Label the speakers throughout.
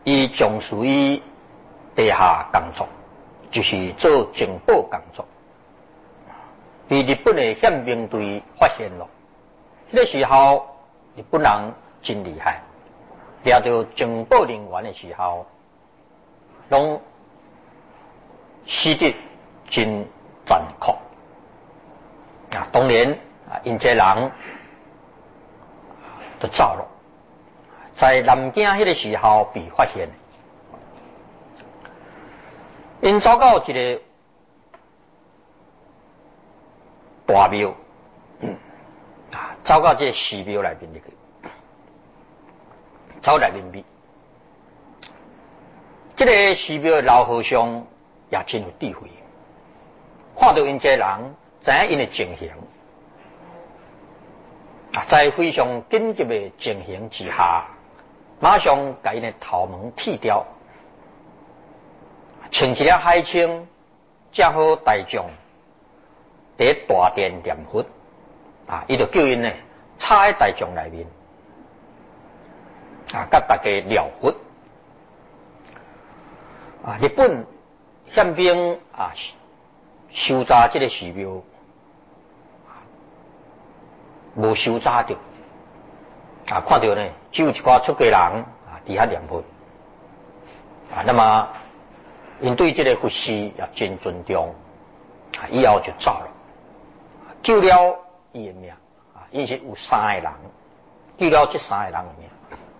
Speaker 1: 伊从事于地下工作，就是做情报工作。被日本的宪兵队发现了，迄个时候日本人真厉害，抓到情报人员的时候，拢死得真残酷。当然因这人就走了，在南京迄个时候被发现，因走到一个大庙，走到这个寺庙内面去，走内面去。这个寺庙的老和尚也真有智慧，看到因这人，知影因的情形，在非常紧急的情形之下，马上把因的头毛剃掉，穿一个海青，正好大众在大殿念佛，伊就叫因呢插在大众内面，甲大家疗佛。日本宪兵收查这个寺庙，无收查到，看到呢只有一寡出家人伫遐念佛，那么因对这个佛师也真尊重，以后就走了，救了伊的命，因是有3个人，救了这3个人的命。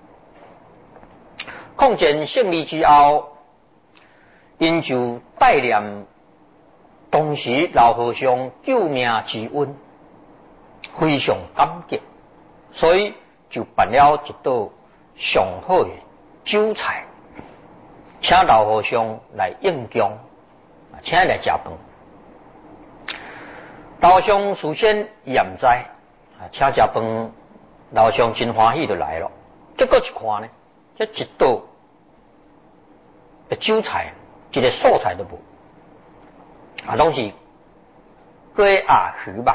Speaker 1: 抗战胜利之后，因就带念当时老和尚救命之恩，非常感激，所以就办了一道上好的酒菜，请老和尚来应供，请来食饭。老和尚事先也不知，请食饭，老和尚真欢喜就来了。结果一看呢，这一道的酒菜，一个素菜都无，拢是鸡鸭鱼肉。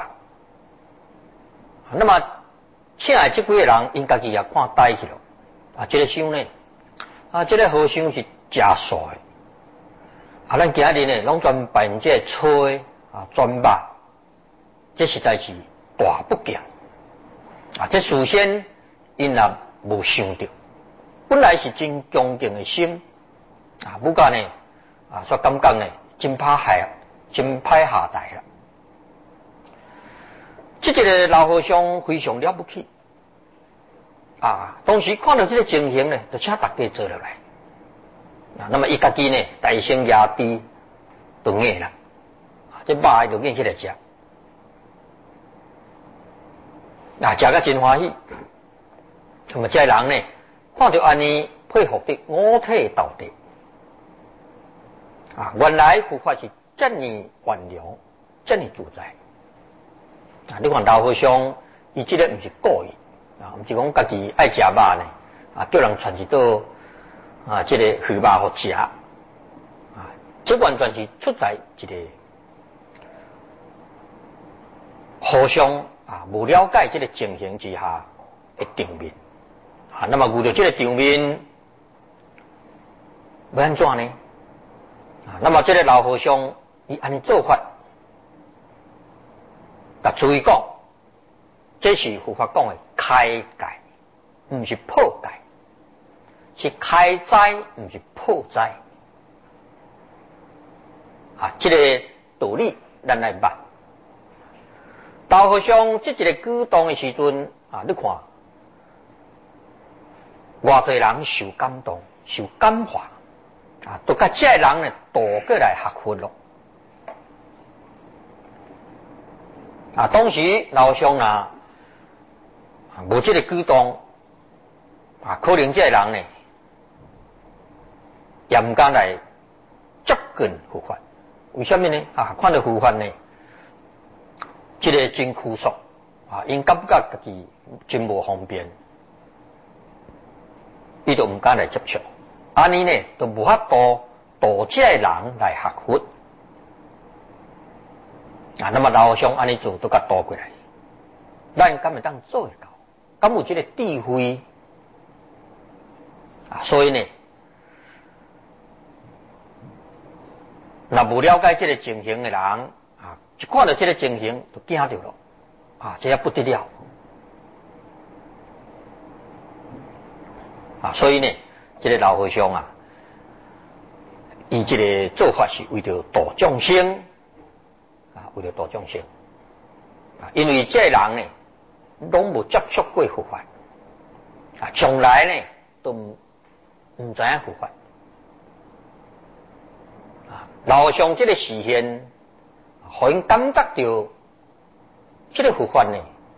Speaker 1: 那么请来这几个人，因家己也看呆去了。这个想呢，这个和尚是真帅的。咱今日呢，拢专办这吹专肉，这实在是大不敬。这事先因也无想到，本来是真恭敬的心，不过呢，所感觉呢，真歹下台了。这个老和尚非常了不起，当时看到这个情形呢，就请大家坐落来。那么伊家己呢，大声压低，就硬了，这肉就硬起来食，食个真欢喜。那么这人呢，看到安尼配合的五体投地，原来佛法是这么圆良，这么自在。你看老和尚，伊这个不是故意，不是讲家己爱食肉呢，叫人传一道这个鱼肉好食，这完全是出在一个互相无了解这个情形之下的场面，那么遇到这个场面，要安怎呢？那么这个老和尚伊安尼做法。注意讲，这是佛法讲的开解，不是破解，是开斋，不是破斋。这个道理咱来捌。老和尚这一个举动的时阵，你看，偌侪人受感动、受感化，都甲这个人呢倒过来学佛咯。当时老和尚无这个举动，可能这个人呢也唔敢来接近佛法。为什么呢？看到佛法呢，这个真枯燥，因感觉家己真无方便，伊就唔敢来接触。安尼呢，就无法度这个人来学佛。那么老和尚安尼做都甲倒过来，咱敢会当做会到？敢有这个智慧？所以呢， 那不了解这个情形的人啊，一看到这个情形就惊着了啊，这也不得了啊！所以呢，这个老和尚啊，伊这个做法是为了度众生啊，为了度众生啊，因为这个人呢，拢无接触过佛法啊，从来呢都唔知影佛法啊。老和尚这个示现，互因感觉到这个佛法呢，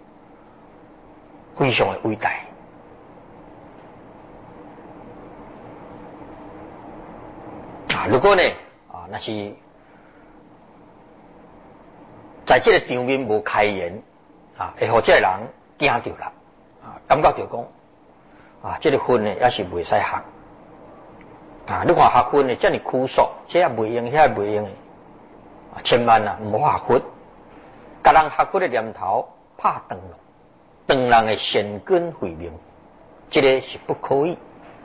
Speaker 1: 非常的伟大啊。如果呢啊，那是在这个场面无开言啊，会互这个人惊着啦啊，感觉到讲啊，这个分呢也是袂使学啊。你看学分呢这么枯燥，这也袂用，遐也袂用的啊，千万啊唔好学佛，甲人学佛的念头拍断了，断人的善根慧命，这个是不可以。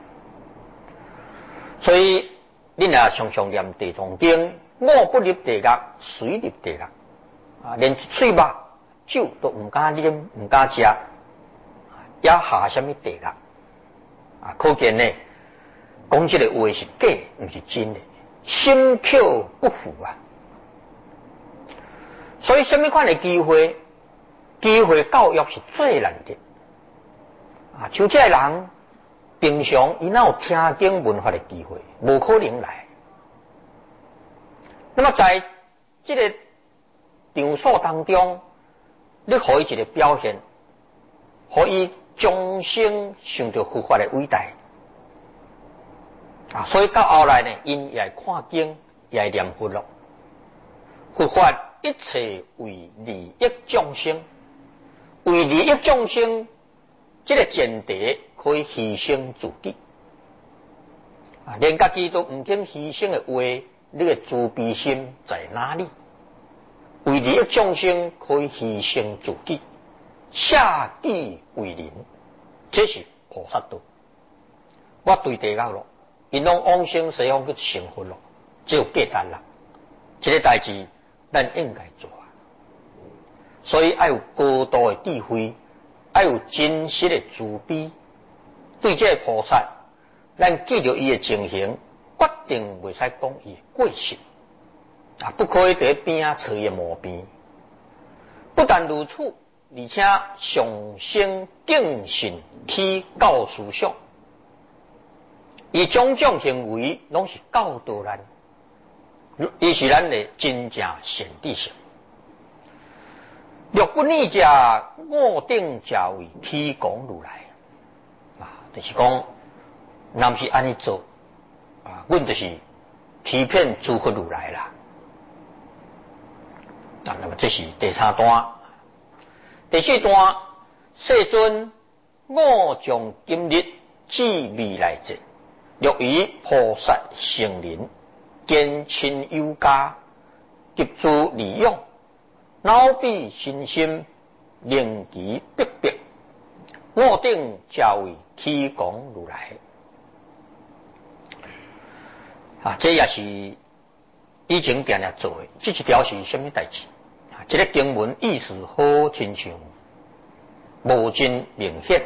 Speaker 1: 所以你若常常念地藏经，我不入地狱，谁入地狱啊？连一嘴肉酒都唔敢啉，唔敢食，也下什么地狱啊？可见呢，讲这个话是假，唔是真的，心口不服啊！所以什么款的机会教育是最难的啊！像这人平常伊哪有听经闻法的机会，无可能来。那么在这个场所当中，你可以一个表现，可以终生想到佛法的伟大啊！所以到后来呢，因也看经，也念佛咯。佛法一切为利益众生，为利益众生，这个前提可以牺牲自己啊！连家己都唔肯牺牲的话，你的慈悲心在哪里？为利益众生可以牺牲自己，下己为人，这是菩萨道。我对地狱咯，因拢往生西方去成佛咯，只有简单啦。这个代志咱应该做啊，所以要有高度的智慧，要有真实的慈悲。对这个菩萨，咱记住伊的情形，决定袂使讲伊的过失啊，不可以在边啊找伊的毛病。不但如此，而且上升敬信去教思想，伊种种行为拢是教导咱，伊是咱的真正善知识。若不逆者，我定价为提供如来啊，就是讲，若是安尼做啊，阮就是欺骗诸佛如来啦。啊，那么这是第三段。第四段，世尊，我将今日至未来者，若以菩萨成人，见亲友家，急诸利用，脑必身心，令其逼迫，我定价为提供如来。啊，这也是以前定定做的，这一条是什么代志？啊，这个经文意思好亲像无真明显，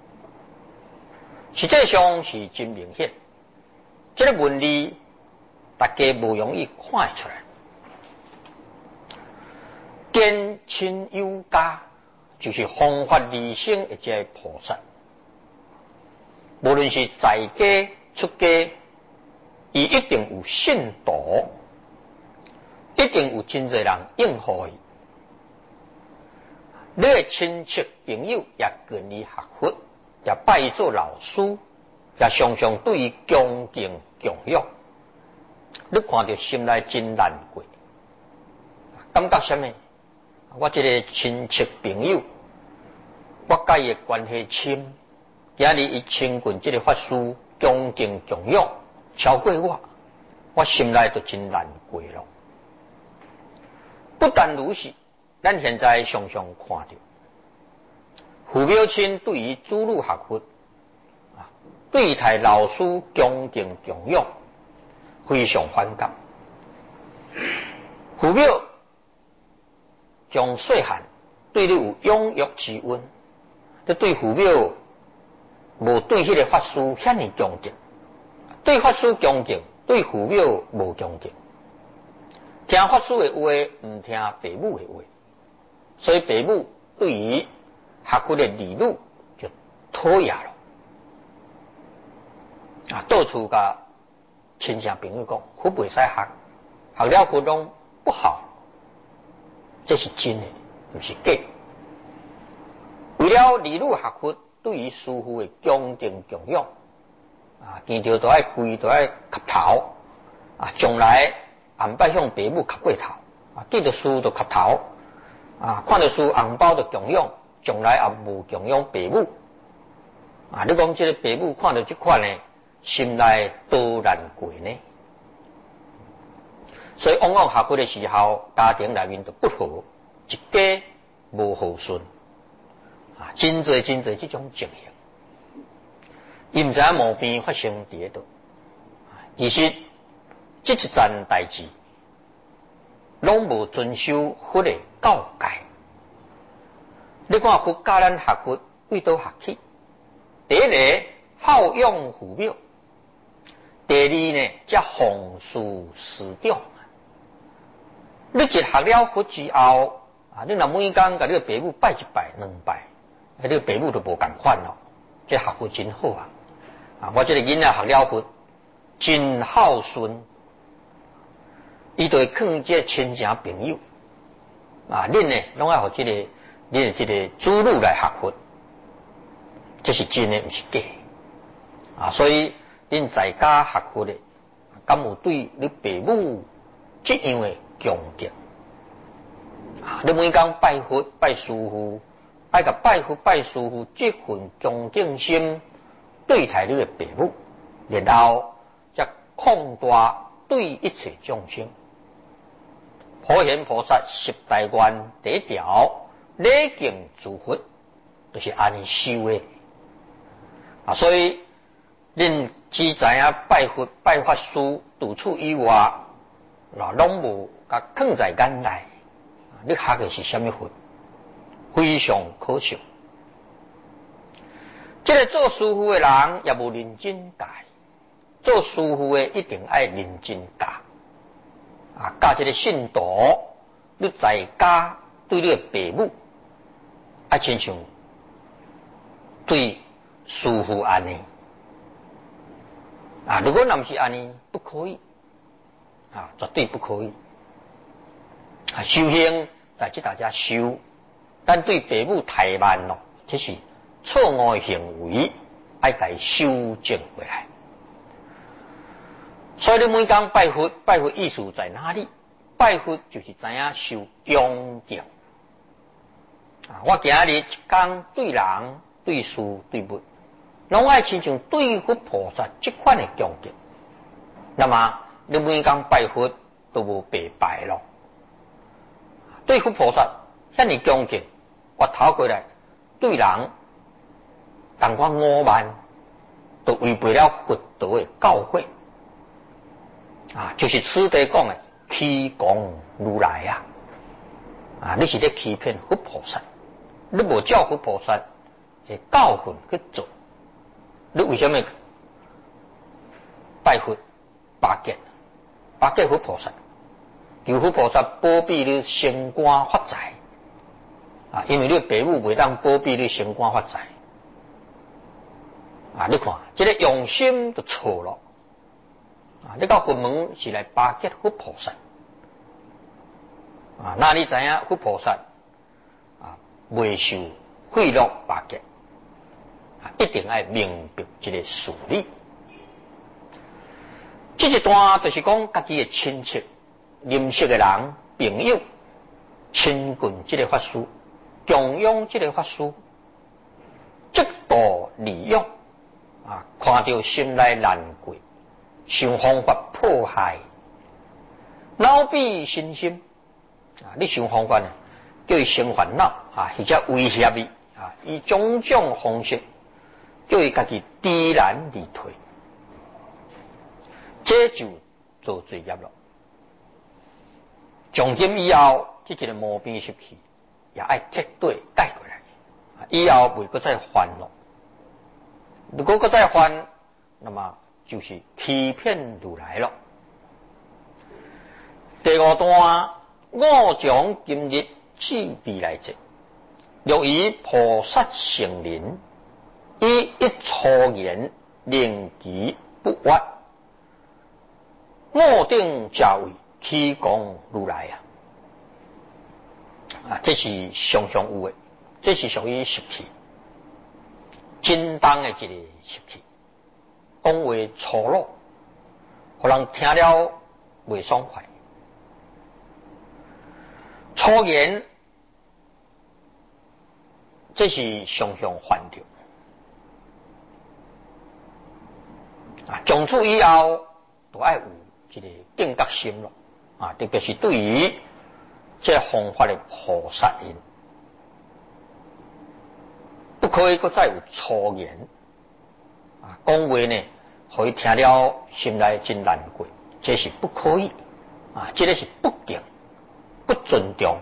Speaker 1: 实际上是真明显。这个文理大家不容易看出来。见亲友家就是弘法利生的这菩萨，无论是在家出家，伊一定有信徒，一定有真侪人应付伊。你的亲戚朋友也跟伊学佛，也拜伊做老师，也常常对伊恭敬供养，你看到心内真难过，感觉什么？我这个亲戚朋友，我甲伊的关系深，今日伊亲近这个法师，恭敬供养，超过我心内就真难过了。不但如此，咱现在常常看到父母亲对于子女学佛啊，对待老师恭敬供养，非常反感。 父母从细汉对你有养育之恩，你对父母无对迄个法师遐尼恭敬，对法师恭敬，对父母无恭敬，听法师的话，唔听父母的话，所以父母对于学佛的理路就讨厌了。到处甲亲戚朋友讲，佛袂使学，学了佛拢不好，这是真的，不是假。为了理路学佛，对于师父的恭敬供养，见到都爱跪，都爱磕头，将来红拜向父母磕过头，见到师父就磕头，看到师父红包就供养，将来也无供养父母。你讲这个父母看到这款呢，心内多难过呢。所以往往学佛的时候，家庭内面就不和，一家无和顺，真侪这种情形，伊唔知影毛病发生伫倒。其实这一件代志，拢无遵守佛的教戒。你看佛教咱学佛为倒学起？第一个孝养父母，第二呢则奉事师长。你一学了佛之后，你若每天甲你的父母拜一拜、两拜，你的父母就无共款咯。这学佛真好我这个囡仔学了佛，真孝顺，伊就会劝这亲戚朋友，恁呢拢要互这个恁的这个子女来学佛。这是真的，不是假。所以恁在家学佛的，敢有对你父母这样的恭敬？你每天拜佛拜师父，爱甲拜佛拜师父这份恭敬心对待你的父母，然后则扩大对一切众生。普贤菩萨十大愿第一条，礼敬诸佛，就是安尼修的。所以恁只知影拜佛拜法师，除此以外，拢无甲放在眼内。你学的是什么佛？非常可笑。这个做师父的人也无认真教，做师父的一定爱认真教。教这个信徒，你在家对你的父母，亲像对师父安尼。如果若不是安尼，不可以，绝对不可以。修行在这大家修，但对父母太慢咯，这是错误的行为，爱甲伊修正回来。所以你每天拜佛，拜佛意思在哪里？拜佛就是知影受恭敬。我今日一天对人、对事、对物，拢爱亲像对佛菩萨这款的恭敬。那么你每天拜佛都无白拜咯。对佛菩萨遐尼恭敬，我头过来对人，同款5万，都违背了佛陀的教诲。就是此地讲的欺公如来你是咧欺骗佛菩萨，你无照佛菩萨的教训去做，你为什么拜佛巴结佛菩萨？求佛菩萨保庇你升官发财因为你父母袂当保庇你升官发财你看这个用心就错了你到佛门是来巴结佛菩萨那你知影佛菩萨未受贿赂巴结一定要明白这个事理。这一段就是讲家己的亲戚、认识的人、朋友亲近这个法师，供养这个法师，极度利用看到心内难过，想方法迫害，恼彼心心你想方法呢，叫伊生烦恼或者威胁你以种种方式叫伊家己知难而退，这就做罪业了。 从今以后，这个毛病习气也要彻底改过来，以后袂搁再犯咯。如果搁再犯，那么就是欺骗如来了。第五段，我将今日至未来者，若以菩萨成人，以一初言令其不屈，我定价位起供如来这是常常有的，这是属于习气，真当的一个习气，讲话粗鲁，互人听了袂爽快。粗言，这是常常犯着。从此以后，都要有一个警觉心咯。特别是对于这弘法的菩萨因，不可以搁再有粗言。讲话呢，互伊听了心内真难过，这是不可以。这个是不敬、不尊重。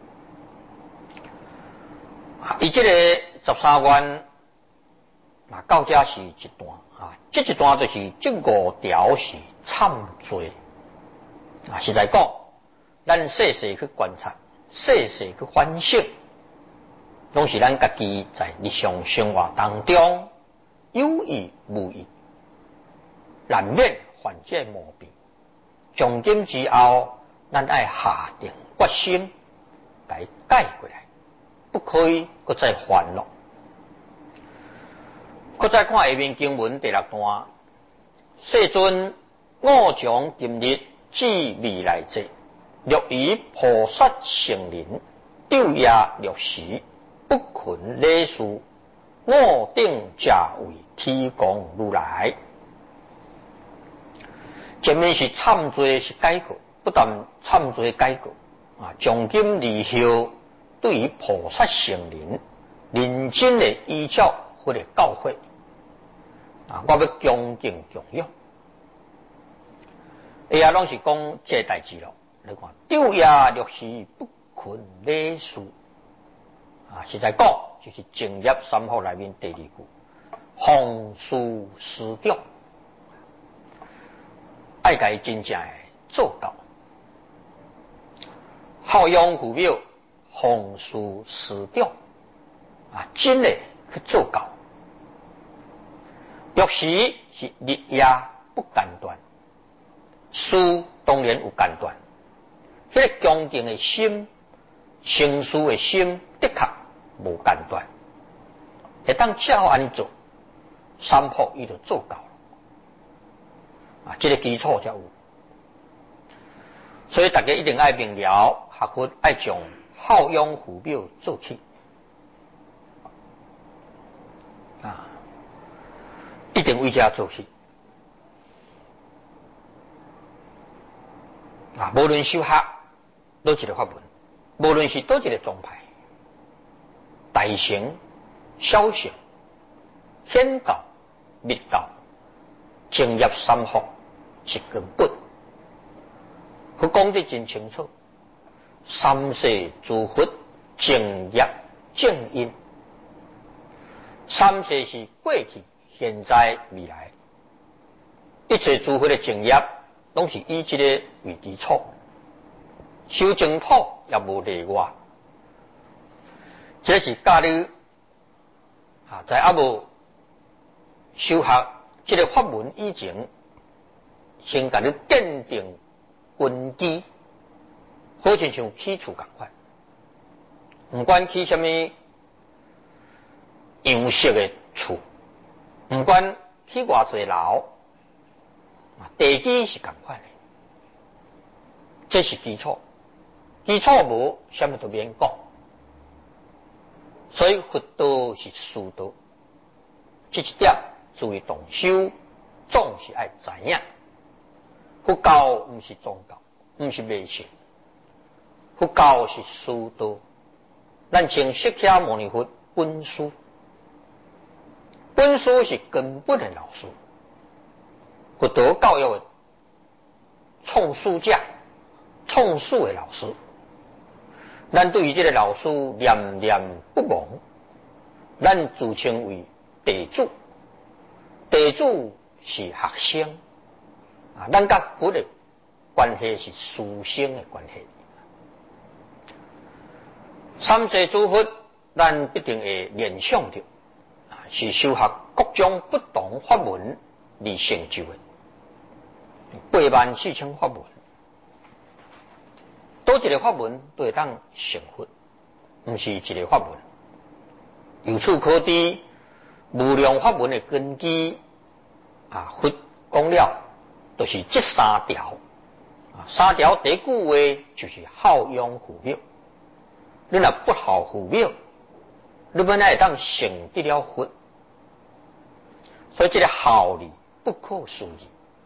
Speaker 1: 伊这个13愿，到这是一段这一段就是这5条是忏罪。实在讲，咱细细去观察，细细去反省，拢是咱家己在日常生活当中有意无意，难免犯这毛病。从今之后，咱要下定决心，来改过来，不可以搁再犯了。搁再看下面经文第6段，世尊，我将今日至未来者，若以菩萨成人，昼夜6时，不困礼事，我定价为提供如来。前面是忏罪，是改过，不但忏罪改过，从今以后，对于菩萨成人，认真的依照或者教诲，我要恭敬供养。拢是讲这代志咯。你看，昼夜6时不困礼事，实在讲就是正业3法里面第2句，弘事师长，爱家真正的做到，孝养父母，弘事师长，真的去做到。6时是日夜不间断。事当然有间断，迄个恭敬的心、成事的心，的确无间断。会当照安尼做，3法伊就做到了。这个基础才有。所以大家一定要明了，学佛要从孝养父母做起。一定为这做起。无论修学倒一个法门，无论是倒一个宗派，大乘、小乘、显教、密教、正业3法是根本。佢讲得真清楚，3世诸佛正业正因，3世是过去、现在、未来，一切诸佛的正业。拢是以这个为基础，修净土也无例外。这是教你在无修学这个法门以前，先甲你奠定根基，好像起厝同款。不管起什么样式的厝，不管起偌济楼。地基是同款的，这是基础。基础无，什么都免讲。所以佛道是师道，这一点注意动修，总是爱知影。佛教不是宗教，不是迷信，佛教是师道。咱请释迦牟尼佛本师，本师是根本的老师。佛道教育的创始者、 创始的老师，咱对于这个老师念念不忘，咱自称为弟子，弟子是学生啊，咱甲佛的关系是师生的关系。三世诸佛，咱必定会联想到，是修学各种不同法门而成就的84000法门，多一个法门都会当成佛，不是一个法门。由此可知，无量法门的根基佛讲了，就是这3条。3条第一句话就是好养护妙。你若不好护妙，你本来会当成得了佛。所以这个好理不可思议。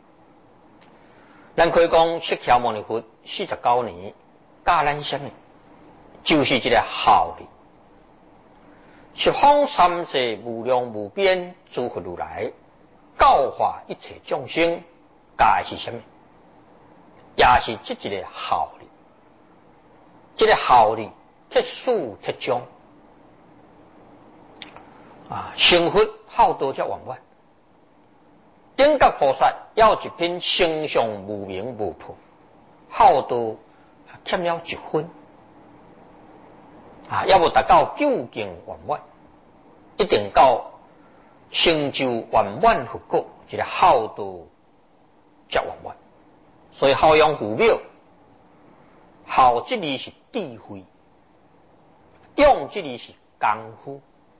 Speaker 1: 咱可以讲，释迦牟尼佛49年教咱什么？就是这个好理。十方三世无量无边诸佛如来教化一切众生，教的是什么？也是这一个好理。这个好理铁树铁章成佛好多才圆满。顶觉菩萨要一品形象无明无破，好多欠了1分要无达到究竟圆满，一定到成就圆满佛果，这个好多才圆满。所以好养护妙，好这里是智慧，用这里是功夫，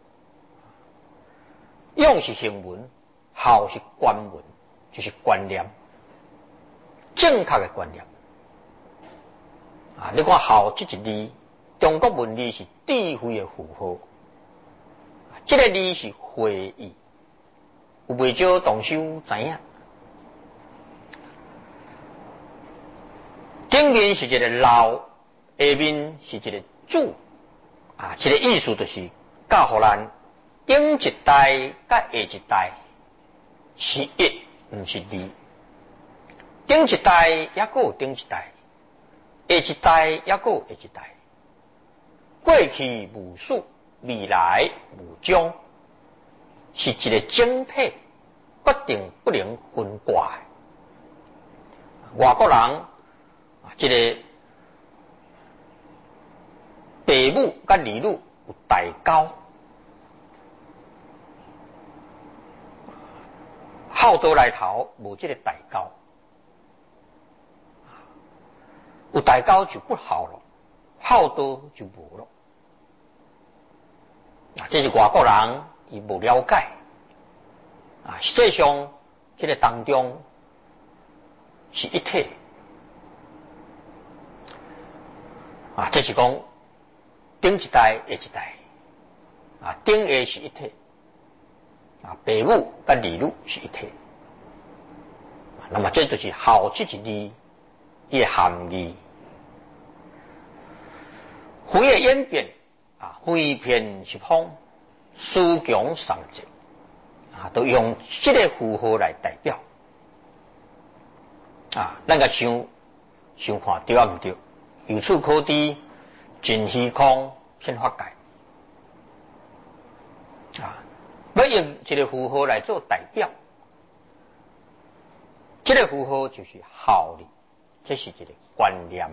Speaker 1: 用是行文，好是观文，就是观念，正确的观念你看好这一字，中国文字是智慧的符号，这个字是会意，有未少同修知影。顶面是一个老，下面是一个主这个意思就是教互咱顶一代甲下一代是一，不是二。顶一代也有顶一代，下一代也有下一代。过去无始，未来无将，是一个整体，决定不能分割的。外国人这个父母甲儿女有代沟，好多来头无这个代沟，有代沟就不好了，好多就无了。这是外国人伊无了解实际上这个当中是一体这是讲顶一代下一代顶下是一体父母跟儿女是一体那么这就是好这一字伊的含义。佛的演变飞遍十方，思强三捷都用这个符号来代表咱个想看对啊唔对？由此可知，尽虚空遍法界要用这个符号来做代表，这个符号就是好理，这是一个观念。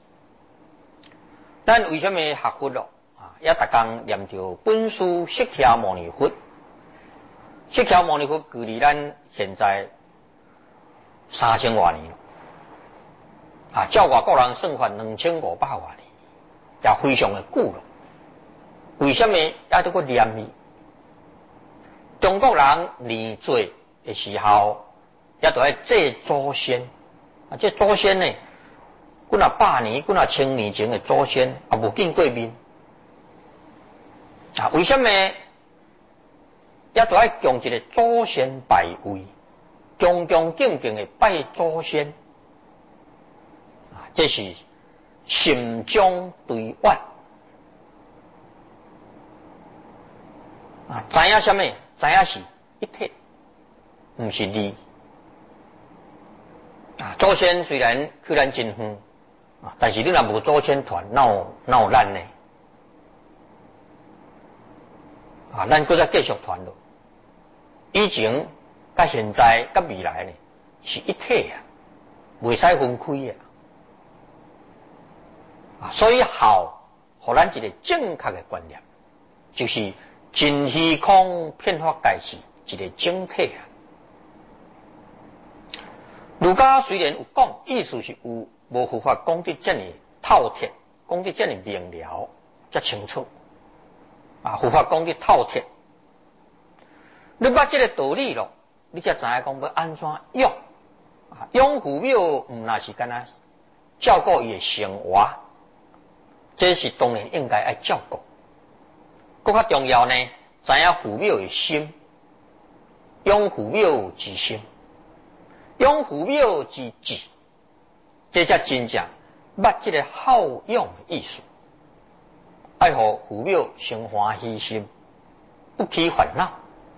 Speaker 1: 咱为什么学佛了也逐天念着本师释迦牟尼佛？释迦牟尼佛距离咱现在3000多年了照外国人算法2500多年，也非常的久了。为什么也都搁念伊？中国人年岁的时候，也都要祭祖先这祖先呢，几若百年、几若1000年前的祖先无见过面为什么也都要供一个祖先拜位，恭恭敬敬的拜祖先这是心中对愿知影什么？知影是一体，不是二祖先虽然去咱真远但是你若无祖先团，哪有咱呢？咱搁再继续传落。以前、甲现在、甲未来呢，是一体啊，袂使分开啊。所以好，互咱一个正确的观念，就是真虚空遍法界是一个整体啊。儒家虽然有讲，意思是有，无佛法讲得这么透彻，讲得这么明了，这清楚佛法讲得透彻。你捌这个道理咯，你才知影讲要安怎养养父母，唔那是干那照顾伊的生活，这是当然应该爱照顾。更较重要呢，知影父母的心，养父母之心，养父母之志，这才真正捌这个好养的意思。爱互父母生欢喜心，不起烦恼。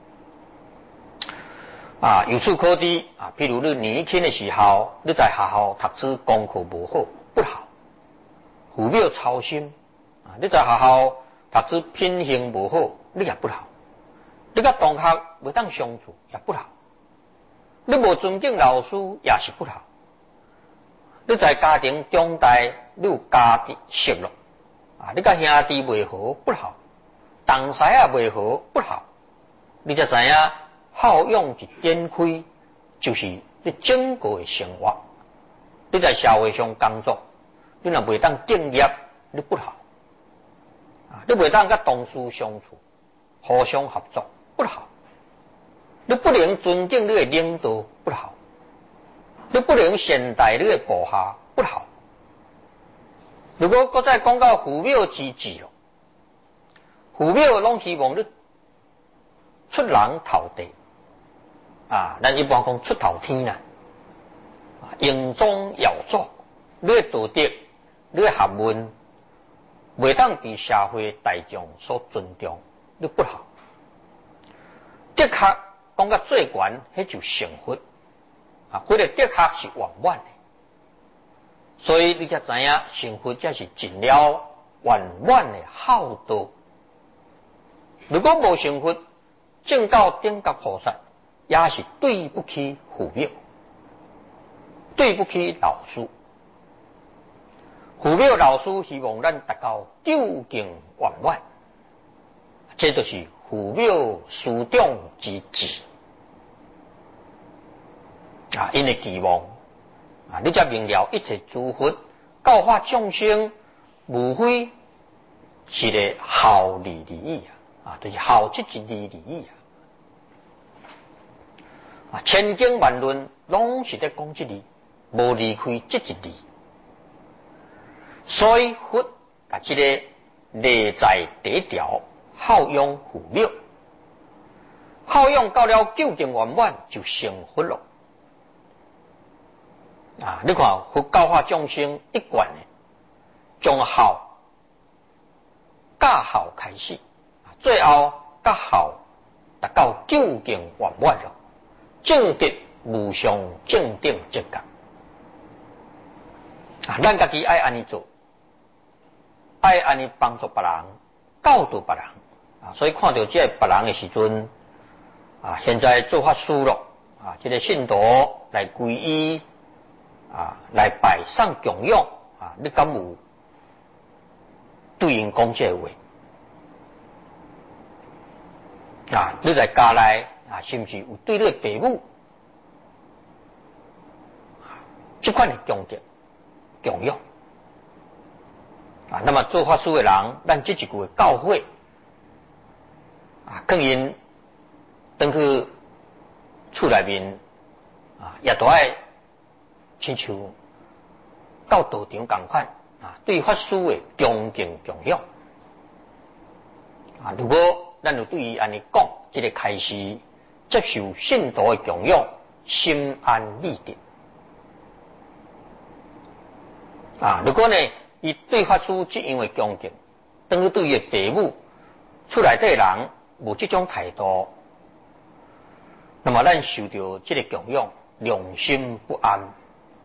Speaker 1: 由此可知譬如你年轻的时候，你在学校读书功课无好，不好，父母操心你在学校读书品行无好，你也不好，你甲同学袂当相处也不好，你无尊敬老师也是不好，你在家庭中大你有家庭失落你甲兄弟袂和不好，同师也袂和不好，你才知影好养一点开，就是你整个的生活。你在社会上工作，你若袂当敬业，你不好你袂当甲同事相处，互相合作不好，你不能尊敬你的领导不好，你不能善待你的部下不好。如果搁再讲到父母之志父母拢希望你出人头地咱一般讲出头天啦营中耀祖，你的道德，你的学问袂当被社会大众所尊重，你不好。的确讲到最悬，迄就成佛迄个的确是圆满的，所以你才知影成佛才是尽了圆满的孝道。如果无成佛，正到顶觉菩萨也是对不起父母，对不起老师。父母老师希望咱达到究竟圆满，这就是父母师长之志因的期望你才明了一切诸佛教化众生，无非是个孝利而已就是孝这一字而已千经万论拢是在讲这字，无离开这一字。所以佛把这个内在第一条孝养父母，孝养到了究竟圆满就成佛了你看佛教化众生一贯的，从孝教孝开始最后教孝达到究竟圆满了，正得无上正等正觉咱家己爱安尼做，爱安尼帮助别人，教导别人所以看到这别人的时阵现在做法师了这个信徒来皈依来拜上供养你敢有对因讲这话你在家内是不是有对你的父母这款的恭敬供养那么做法师的人，咱这一句的教诲更因等去厝内面也都爱亲像到道场同款对法师的恭敬供养如果咱有对于安尼讲，这个开始接受信徒的供养，心安理得如果呢伊对法师这样的恭敬，等于对伊的父母厝内底人无这种态度，那么咱受到这个供养，良心不安